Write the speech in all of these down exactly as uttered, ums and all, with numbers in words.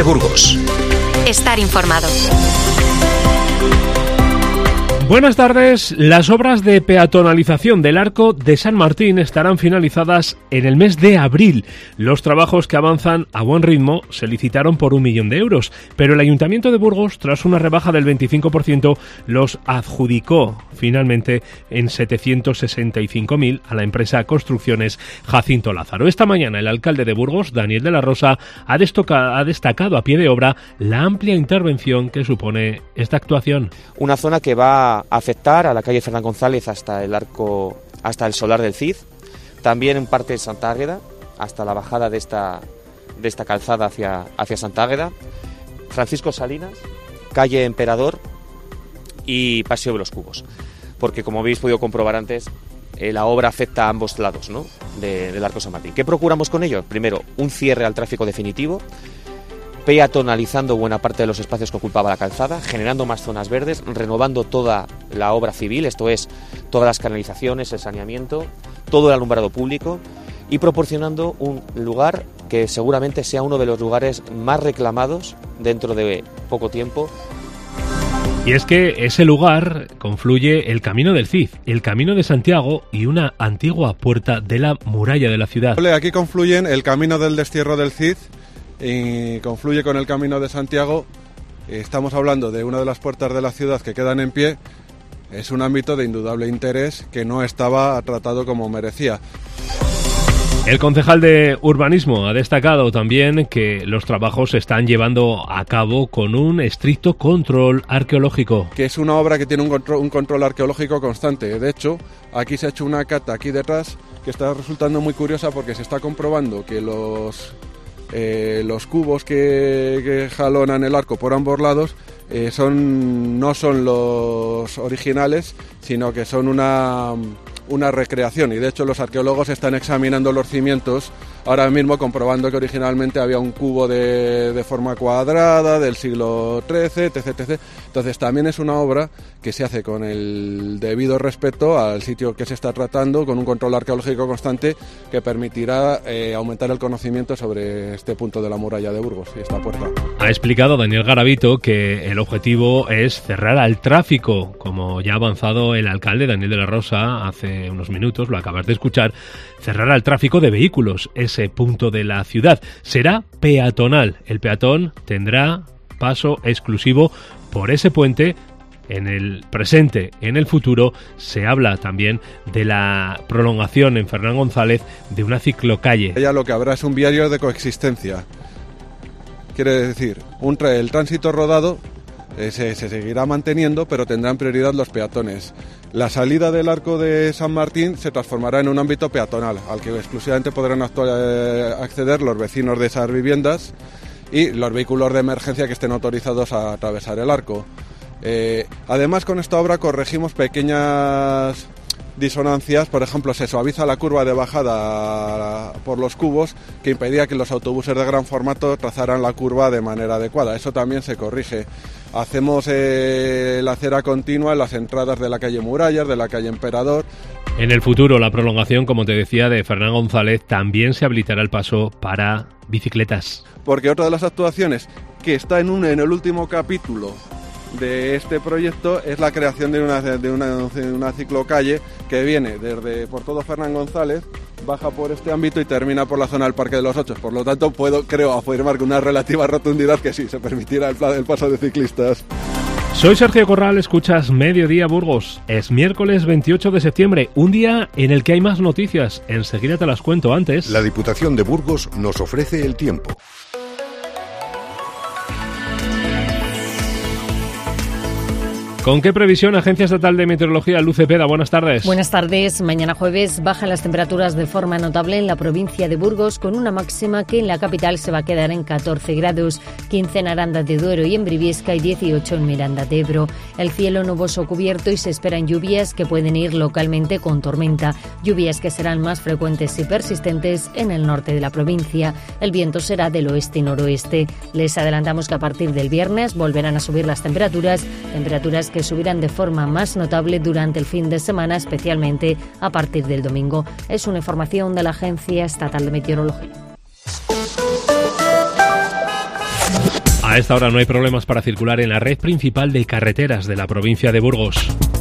de Burgos. Estar informado. Buenas tardes. Las obras de peatonalización del Arco de San Martín estarán finalizadas en el mes de abril. Los trabajos, que avanzan a buen ritmo, se licitaron por un millón de euros, pero el Ayuntamiento de Burgos, tras una rebaja del veinticinco por ciento, los adjudicó finalmente en setecientos sesenta y cinco mil a la empresa Construcciones Jacinto Lázaro. Esta mañana el alcalde de Burgos, Daniel de la Rosa, ha, destoca, ha destacado a pie de obra la amplia intervención que supone esta actuación. Una zona que va a afectar a la calle Fernán González hasta el arco, hasta el solar del Cid, también en parte de Santa Águeda, hasta la bajada de esta, de esta calzada hacia, hacia Santa Águeda, Francisco Salinas, calle Emperador y Paseo de los Cubos, porque como habéis podido comprobar antes, eh, la obra afecta a ambos lados, ¿no?, de, del Arco San Martín. ¿Qué procuramos con ello? Primero, un cierre al tráfico definitivo, peatonalizando buena parte de los espacios que ocupaba la calzada, generando más zonas verdes, renovando toda la obra civil, esto es, todas las canalizaciones, el saneamiento, todo el alumbrado público, y proporcionando un lugar que seguramente sea uno de los lugares más reclamados dentro de poco tiempo. Y es que ese lugar confluye el Camino del Cid, el Camino de Santiago y una antigua puerta de la muralla de la ciudad. Aquí confluyen el Camino del Destierro del Cid y confluye con el Camino de Santiago. Estamos hablando de una de las puertas de la ciudad que quedan en pie. Es un ámbito de indudable interés que no estaba tratado como merecía. El concejal de Urbanismo ha destacado también que los trabajos se están llevando a cabo con un estricto control arqueológico. Que es una obra que tiene un control, un control arqueológico constante. De hecho, aquí se ha hecho una cata aquí detrás que está resultando muy curiosa porque se está comprobando que los... Eh, los cubos que, que jalonan el arco por ambos lados eh, son, no son los originales, sino que son una, una recreación, y de hecho los arqueólogos están examinando los cimientos ahora mismo, comprobando que originalmente había un cubo de, de forma cuadrada del siglo trece, etc, etcétera. Entonces también es una obra que se hace con el debido respeto al sitio que se está tratando, con un control arqueológico constante que permitirá eh, aumentar el conocimiento sobre este punto de la muralla de Burgos y esta puerta. Ha explicado Daniel Garavito que el objetivo es cerrar al tráfico, como ya ha avanzado el alcalde Daniel de la Rosa hace unos minutos, lo acabas de escuchar, cerrar al tráfico de vehículos. Ese punto de la ciudad será peatonal. El peatón tendrá paso exclusivo por ese puente. En el presente, en el futuro, se habla también de la prolongación en Fernán González de una ciclocalle. Ya lo que habrá es un viario de coexistencia. Quiere decir, un tra- el tránsito rodado eh, se, se seguirá manteniendo, pero tendrán prioridad los peatones. La salida del Arco de San Martín se transformará en un ámbito peatonal, al que exclusivamente podrán actuar, eh, acceder los vecinos de esas viviendas y los vehículos de emergencia que estén autorizados a atravesar el arco. Eh, además, con esta obra corregimos pequeñas disonancias. Por ejemplo, se suaviza la curva de bajada por los cubos, que impedía que los autobuses de gran formato trazaran la curva de manera adecuada. Eso también se corrige. Hacemos eh, la acera continua en las entradas de la calle Murallas, de la calle Emperador. En el futuro, la prolongación, como te decía, de Fernán González, también se habilitará el paso para bicicletas. Porque otra de las actuaciones que está en, un, en el último capítulo de este proyecto es la creación de una, de una, de una ciclocalle que viene desde por todo Fernán González, baja por este ámbito y termina por la zona del Parque de los Ochos. Por lo tanto, puedo, creo, afirmar con una relativa rotundidad que sí, se permitirá el, el paso de ciclistas. Soy Sergio Corral, escuchas Mediodía Burgos. Es miércoles veintiocho de septiembre, un día en el que hay más noticias. Enseguida te las cuento. Antes, la Diputación de Burgos nos ofrece el tiempo. ¿Con qué previsión Agencia Estatal de Meteorología? Luz Cepeda, buenas tardes. Buenas tardes. Mañana jueves bajan las temperaturas de forma notable en la provincia de Burgos, con una máxima que en la capital se va a quedar en catorce grados, quince en Aranda de Duero y en Briviesca y dieciocho en Miranda de Ebro. El cielo nuboso cubierto y se esperan lluvias que pueden ir localmente con tormenta, lluvias que serán más frecuentes y persistentes en el norte de la provincia. El viento será del oeste y noroeste. Les adelantamos que a partir del viernes volverán a subir las temperaturas, temperaturas que subirán de forma más notable durante el fin de semana, especialmente a partir del domingo. Es una información de la Agencia Estatal de Meteorología. A esta hora no hay problemas para circular en la red principal de carreteras de la provincia de Burgos.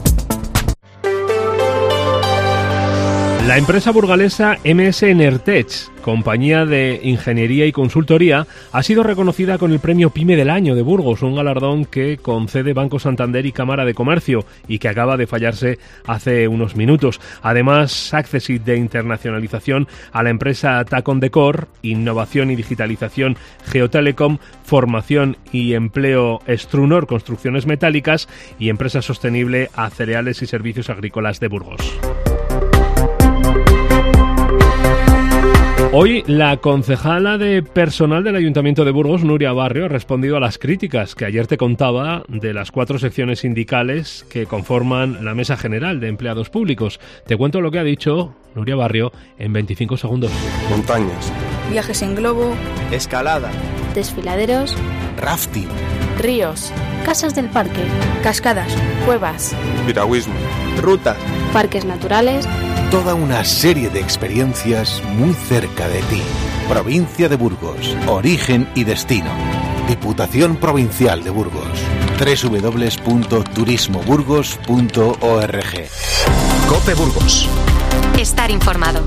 La empresa burgalesa M S Enertech, compañía de ingeniería y consultoría, ha sido reconocida con el premio PYME del Año de Burgos, un galardón que concede Banco Santander y Cámara de Comercio y que acaba de fallarse hace unos minutos. Además, Accessit de internacionalización a la empresa Tacon Decor, innovación y digitalización Geotelecom, formación y empleo Strunor Construcciones Metálicas y empresa sostenible a Cereales y Servicios Agrícolas de Burgos. Hoy, la concejala de personal del Ayuntamiento de Burgos, Nuria Barrio, ha respondido a las críticas que ayer te contaba de las cuatro secciones sindicales que conforman la Mesa General de Empleados Públicos. Te cuento lo que ha dicho Nuria Barrio en veinticinco segundos. Montañas. Viajes en globo. Escalada. Desfiladeros. Rafting. Ríos. Casas del parque. Cascadas. Cuevas. Piragüismo. Rutas. Parques naturales. Toda una serie de experiencias muy cerca de ti. Provincia de Burgos, origen y destino. Diputación Provincial de Burgos. doble u doble u doble u punto turismo burgos punto org. COPE Burgos. Estar informado.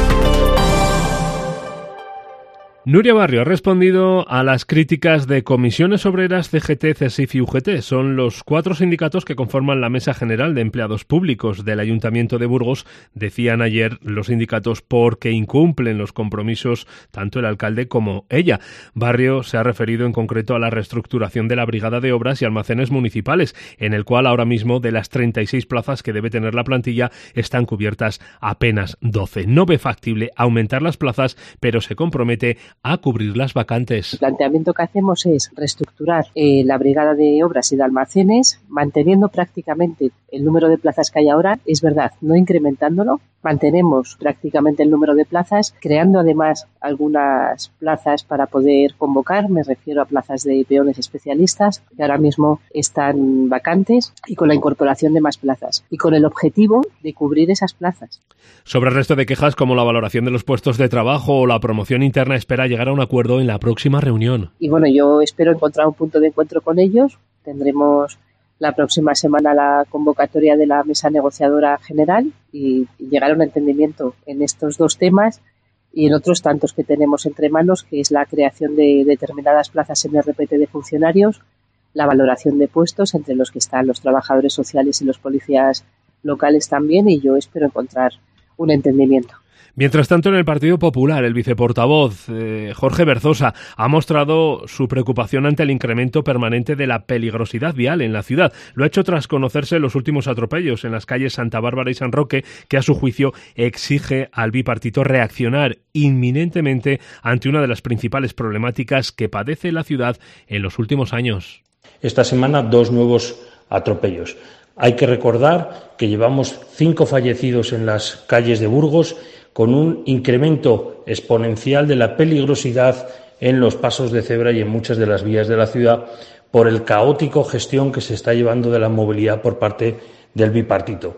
Nuria Barrio ha respondido a las críticas de Comisiones Obreras, C G T, CESIF y U G T. Son los cuatro sindicatos que conforman la Mesa General de Empleados Públicos del Ayuntamiento de Burgos. Decían ayer los sindicatos porque incumplen los compromisos tanto el alcalde como ella. Barrio se ha referido en concreto a la reestructuración de la Brigada de Obras y Almacenes Municipales, en el cual ahora mismo de las treinta y seis plazas que debe tener la plantilla están cubiertas apenas doce. No ve factible aumentar las plazas, pero se compromete a cubrir las vacantes. El planteamiento que hacemos es reestructurar eh, la brigada de obras y de almacenes, manteniendo prácticamente el número de plazas que hay ahora, es verdad, no incrementándolo, mantenemos prácticamente el número de plazas, creando además algunas plazas para poder convocar, me refiero a plazas de peones especialistas, que ahora mismo están vacantes, y con la incorporación de más plazas, y con el objetivo de cubrir esas plazas. Sobre el resto de quejas como la valoración de los puestos de trabajo o la promoción interna, espera llegar a un acuerdo en la próxima reunión. Y bueno, yo espero encontrar un punto de encuentro con ellos. Tendremos la próxima semana la convocatoria de la mesa negociadora general y llegar a un entendimiento en estos dos temas y en otros tantos que tenemos entre manos, que es la creación de determinadas plazas en R P T de funcionarios, la valoración de puestos entre los que están los trabajadores sociales y los policías locales también, y yo espero encontrar un entendimiento. Mientras tanto, en el Partido Popular, el viceportavoz eh, Jorge Berzosa ha mostrado su preocupación ante el incremento permanente de la peligrosidad vial en la ciudad. Lo ha hecho tras conocerse los últimos atropellos en las calles Santa Bárbara y San Roque, que a su juicio exige al bipartito reaccionar inminentemente ante una de las principales problemáticas que padece la ciudad en los últimos años. Esta semana, dos nuevos atropellos. Hay que recordar que llevamos cinco fallecidos en las calles de Burgos, con un incremento exponencial de la peligrosidad en los pasos de cebra y en muchas de las vías de la ciudad por el caótico gestión que se está llevando de la movilidad por parte del bipartito.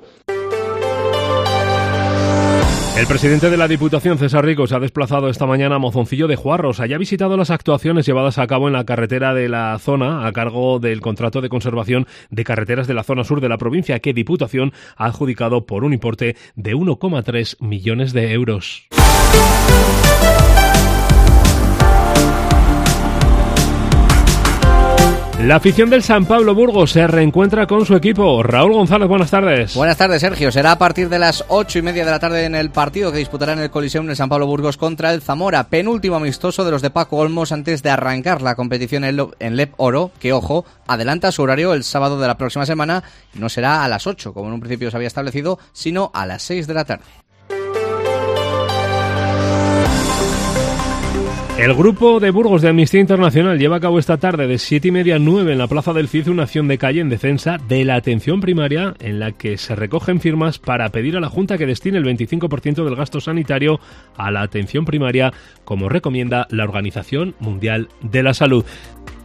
El presidente de la Diputación, César Rico, se ha desplazado esta mañana a Mozoncillo de Juarros. Allá ha visitado las actuaciones llevadas a cabo en la carretera de la zona a cargo del contrato de conservación de carreteras de la zona sur de la provincia, que Diputación ha adjudicado por un importe de uno coma tres millones de euros. La afición del San Pablo Burgos se reencuentra con su equipo. Raúl González, buenas tardes. Buenas tardes, Sergio. Será a partir de las ocho y media de la tarde en el partido que disputará en el Coliseum el San Pablo Burgos contra el Zamora, penúltimo amistoso de los de Paco Olmos antes de arrancar la competición en L E P Oro, que, ojo, adelanta su horario el sábado de la próxima semana y no será a las ocho, como en un principio se había establecido, sino a las seis de la tarde. El grupo de Burgos de Amnistía Internacional lleva a cabo esta tarde de siete y media a nueve en la Plaza del Cid una acción de calle en defensa de la atención primaria, en la que se recogen firmas para pedir a la Junta que destine el veinticinco por ciento del gasto sanitario a la atención primaria, como recomienda la Organización Mundial de la Salud.